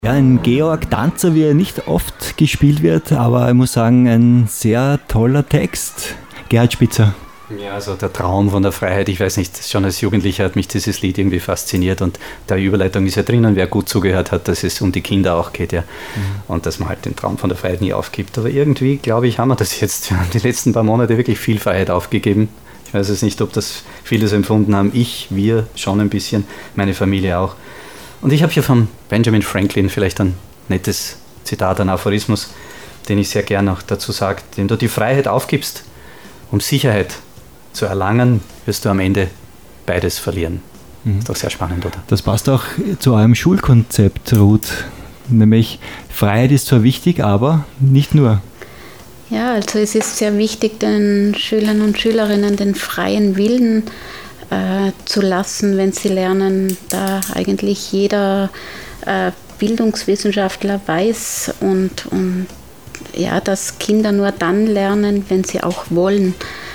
Ja, ein Georg Danzer, wie er nicht oft gespielt wird, aber ich muss sagen, ein sehr toller Text. Gerhard Spitzer. Ja, also der Traum von der Freiheit, ich weiß nicht, schon als Jugendlicher hat mich dieses Lied irgendwie fasziniert und der Überleitung ist ja drinnen, wer gut zugehört hat, dass es um die Kinder auch geht, ja. Und dass man halt den Traum von der Freiheit nie aufgibt. Aber irgendwie, glaube ich, haben wir das jetzt die letzten paar Monate wirklich viel Freiheit aufgegeben. Ich weiß es nicht, ob das viele so empfunden haben. Wir schon ein bisschen, meine Familie auch. Und ich habe hier von Benjamin Franklin vielleicht ein nettes Zitat, ein Aphorismus, den ich sehr gern auch dazu sage, wenn du die Freiheit aufgibst, um Sicherheit zu erlangen, wirst du am Ende beides verlieren. Ist doch sehr spannend, oder? Das passt auch zu eurem Schulkonzept, Ruth. Nämlich, Freiheit ist zwar wichtig, aber nicht nur. Ja, also es ist sehr wichtig, den Schülern und Schülerinnen den freien Willen zu lassen, wenn sie lernen, da eigentlich jeder Bildungswissenschaftler weiß und ja, dass Kinder nur dann lernen, wenn sie auch wollen.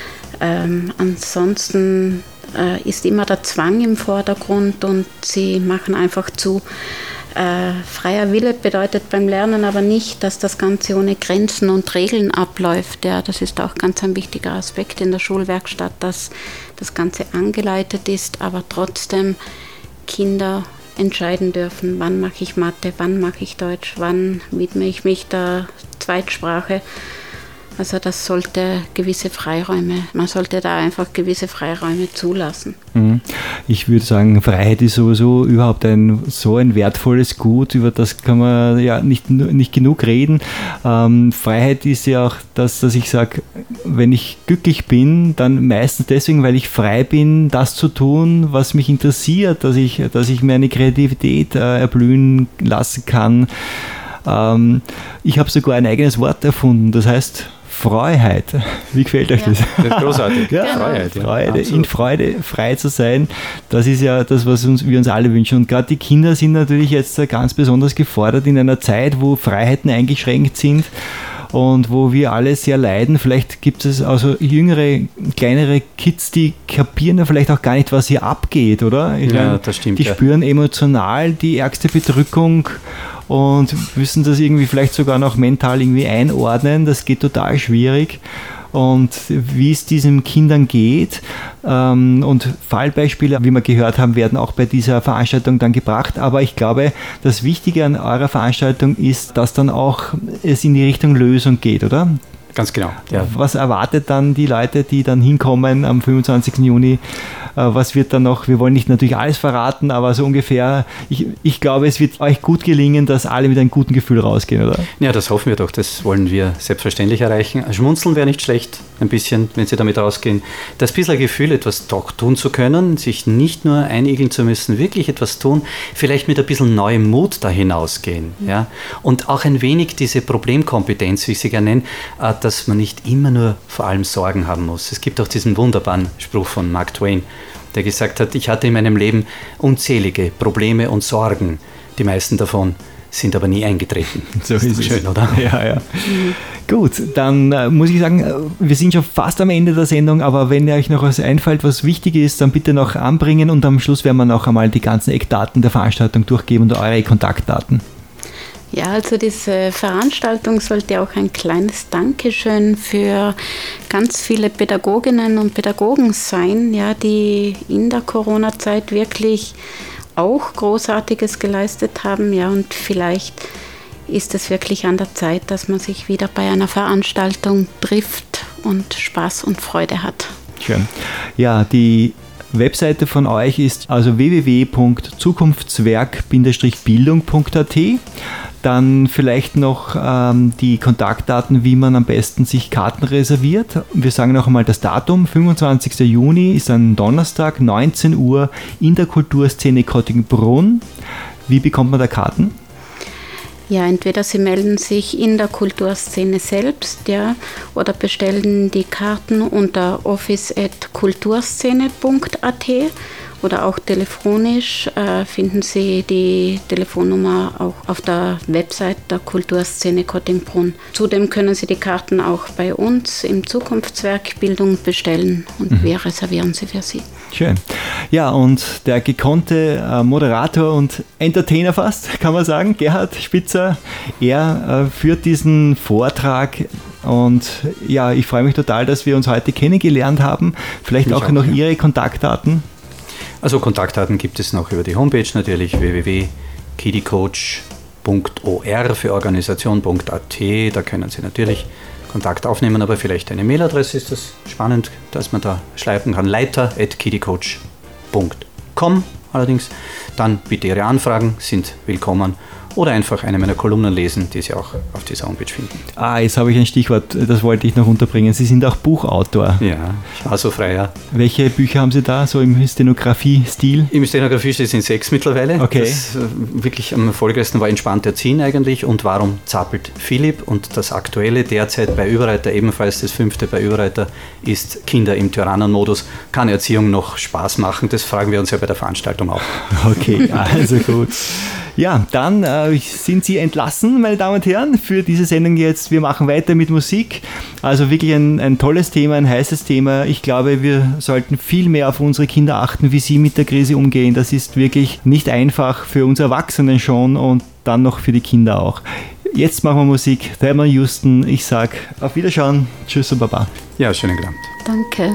Ansonsten ist immer der Zwang im Vordergrund und sie machen einfach zu. Freier Wille bedeutet beim Lernen aber nicht, dass das Ganze ohne Grenzen und Regeln abläuft. Ja, das ist auch ganz ein wichtiger Aspekt in der Schulwerkstatt, dass das Ganze angeleitet ist, aber trotzdem Kinder entscheiden dürfen, wann mache ich Mathe, wann mache ich Deutsch, wann widme ich mich der Zweitsprache. Also das sollte man sollte da einfach gewisse Freiräume zulassen. Ich würde sagen, Freiheit ist sowieso überhaupt so ein wertvolles Gut, über das kann man ja nicht genug reden. Freiheit ist ja auch das, dass ich sage, wenn ich glücklich bin, dann meistens deswegen, weil ich frei bin, das zu tun, was mich interessiert, dass ich meine Kreativität erblühen lassen kann. Ich habe sogar ein eigenes Wort erfunden, das heißt Freiheit. Wie gefällt euch das? Das ist großartig. Ja, Freiheit. Freude, in Freude frei zu sein, das ist ja das, was wir uns alle wünschen. Und gerade die Kinder sind natürlich jetzt ganz besonders gefordert in einer Zeit, wo Freiheiten eingeschränkt sind und wo wir alle sehr leiden. Vielleicht gibt es also jüngere, kleinere Kids, die kapieren ja vielleicht auch gar nicht, was hier abgeht, oder? Das stimmt. Die spüren emotional die ärgste Bedrückung und müssen das irgendwie vielleicht sogar noch mental irgendwie einordnen. Das geht total schwierig. Und wie es diesen Kindern geht und Fallbeispiele, wie wir gehört haben, werden auch bei dieser Veranstaltung dann gebracht. Aber ich glaube, das Wichtige an eurer Veranstaltung ist, dass dann auch es in die Richtung Lösung geht, oder? Ganz genau. Ja. Was erwartet dann die Leute, die dann hinkommen am 25. Juni? Was wird dann noch? Wir wollen nicht natürlich alles verraten, aber so ungefähr, ich glaube, es wird euch gut gelingen, dass alle mit einem guten Gefühl rausgehen, oder? Ja, das hoffen wir doch. Das wollen wir selbstverständlich erreichen. Schmunzeln wäre nicht schlecht, ein bisschen, wenn Sie damit rausgehen. Das bisschen Gefühl, etwas doch tun zu können, sich nicht nur einigeln zu müssen, wirklich etwas tun, vielleicht mit ein bisschen neuem Mut da hinausgehen. Ja? Und auch ein wenig diese Problemkompetenz, wie ich sie gerne nenne, dass man nicht immer nur vor allem Sorgen haben muss. Es gibt auch diesen wunderbaren Spruch von Mark Twain, der gesagt hat, ich hatte in meinem Leben unzählige Probleme und Sorgen. Die meisten davon sind aber nie eingetreten. So ist es. Schön, oder? Ja. Gut, dann muss ich sagen, wir sind schon fast am Ende der Sendung, aber wenn euch noch was einfällt, was wichtig ist, dann bitte noch anbringen und am Schluss werden wir noch einmal die ganzen Eckdaten der Veranstaltung durchgeben und eure Kontaktdaten. Ja, also diese Veranstaltung sollte auch ein kleines Dankeschön für ganz viele Pädagoginnen und Pädagogen sein, ja, die in der Corona-Zeit wirklich auch Großartiges geleistet haben. Ja, und vielleicht ist es wirklich an der Zeit, dass man sich wieder bei einer Veranstaltung trifft und Spaß und Freude hat. Schön. Ja, die Webseite von euch ist also www.zukunftswerk-bildung.at. Dann vielleicht noch die Kontaktdaten, wie man am besten sich Karten reserviert. Wir sagen noch einmal das Datum, 25. Juni ist ein Donnerstag, 19 Uhr in der Kulturszene Kottingbrunn. Wie bekommt man da Karten? Ja, entweder Sie melden sich in der Kulturszene selbst, ja, oder bestellen die Karten unter office@kulturszene.at oder auch telefonisch finden Sie die Telefonnummer auch auf der Website der Kulturszene Kottingbrunn. Zudem können Sie die Karten auch bei uns im Zukunftswerk Bildung bestellen und wir reservieren sie für Sie. Schön. Ja, und der gekonnte Moderator und Entertainer fast, kann man sagen, Gerhard Spitzer, er führt diesen Vortrag. Und ja, ich freue mich total, dass wir uns heute kennengelernt haben. Vielleicht auch noch Ihre Kontaktdaten. Also Kontaktdaten gibt es noch über die Homepage natürlich, www.kiddycoach.or für Organisation.at. Da können Sie natürlich Kontakt aufnehmen, aber vielleicht eine Mailadresse ist das spannend, dass man da schreiben kann. leiter@kiddycoach.com allerdings. Dann bitte Ihre Anfragen sind willkommen. Oder einfach eine meiner Kolumnen lesen, die Sie auch auf dieser Homepage finden. Jetzt habe ich ein Stichwort, das wollte ich noch unterbringen. Sie sind auch Buchautor. Ja, ich war so frei, ja. Welche Bücher haben Sie da, so im Stenografie-Stil? Im Stenografie-Stil sind 6 mittlerweile. Okay. Das wirklich am erfolgreichsten war Entspannt erziehen eigentlich und Warum zappelt Philipp? Und das aktuelle derzeit bei Überreiter, ebenfalls das 5. bei Überreiter, ist Kinder im Tyrannenmodus. Kann Erziehung noch Spaß machen? Das fragen wir uns ja bei der Veranstaltung auch. Okay, also gut. Ja, dann sind Sie entlassen, meine Damen und Herren, für diese Sendung jetzt. Wir machen weiter mit Musik. Also wirklich ein tolles Thema, ein heißes Thema. Ich glaube, wir sollten viel mehr auf unsere Kinder achten, wie sie mit der Krise umgehen. Das ist wirklich nicht einfach für uns Erwachsenen schon und dann noch für die Kinder auch. Jetzt machen wir Musik. Thelma Houston, ich sage auf Wiederschauen. Tschüss und Baba. Ja, schönen Abend. Danke.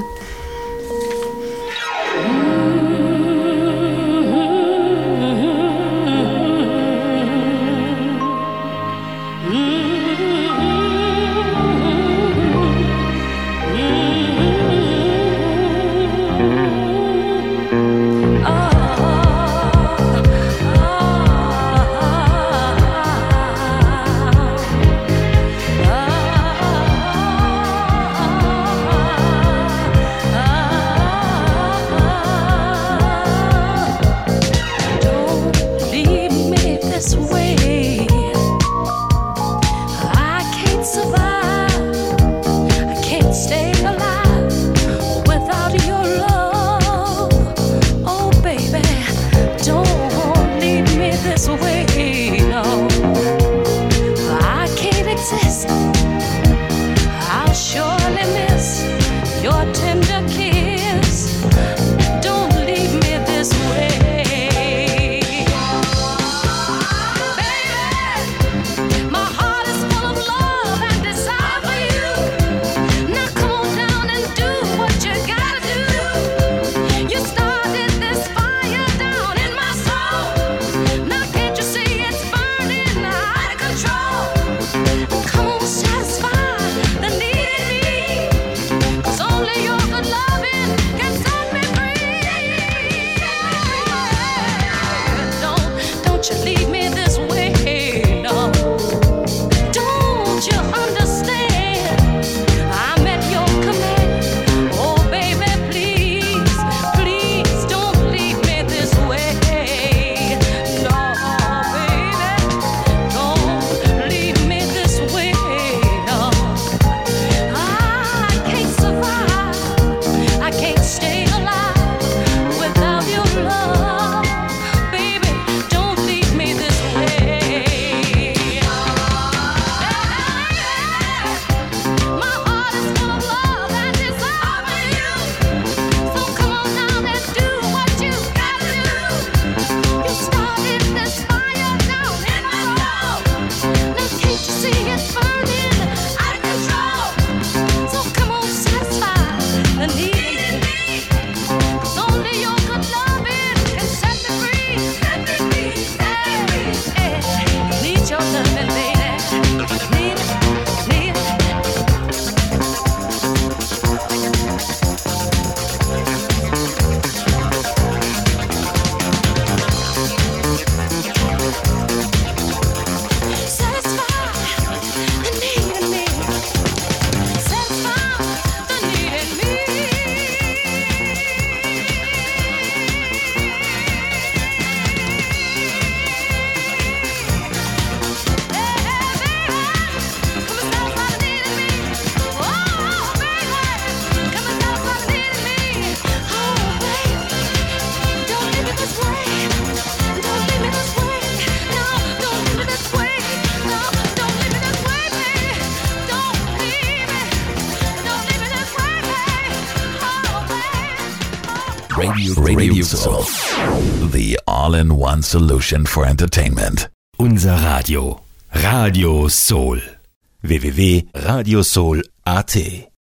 Radio Soul. The all-in-one solution for entertainment. Unser Radio. Radio Soul. www.radiosoul.at